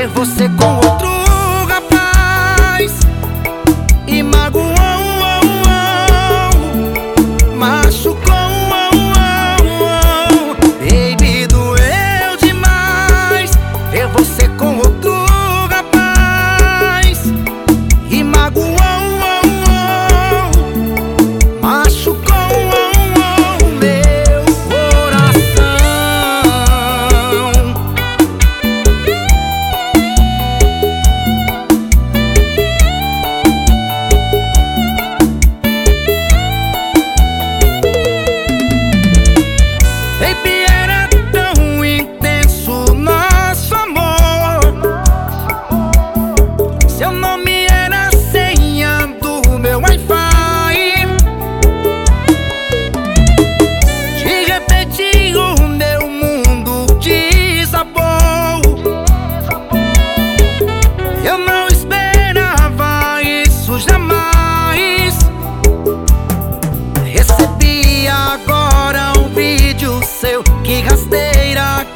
ver você com outro rapaz e magoou, machucou, baby, doeu demais ver você com outro rapaz e magoou, machucou meu coração. Baby, era tão intenso nosso amor. Seu nome era a senha do meu Wi-Fi. De repente o meu mundo desabou. Eu não esperava isso jamais. Recebi agora um vídeo seu, que rasteira